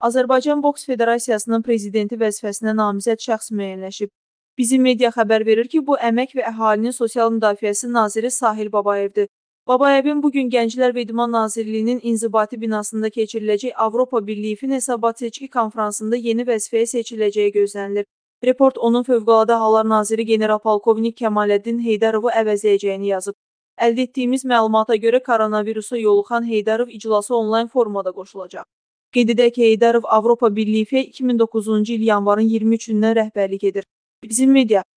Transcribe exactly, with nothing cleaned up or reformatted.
Azərbaycan Boks Federasiyasının prezidenti vəzifəsinə namizəd şəxs müəyyənləşib. Bizim media xəbər verir ki, bu Əmək və Əhalinin Sosial Müdafiəsi naziri Sahil Babayevdir. Babayevin bugün Gənclər və İdman Nazirliyinin inzibati binasında keçiriləcək Avropa Birliyi fin hesabat seçki konfransında yeni vəzifəyə seçiləcəyi gözlənilir. Report onun Fövqəladə Hallar Naziri general-polkovnik Kəmaləddin Heydarovu əvəzləyəcəyini yazıb. Əldə etdiyimiz məlumata görə koronavirusa yoluxan Heydarov iclasa onlayn formada qoşulacaq. Qeyd edək ki, Heydarov Avropa Birliyi iki min doqquzuncu il yanvarın iyirmi üçündən rəhbərlik edir. Bizim media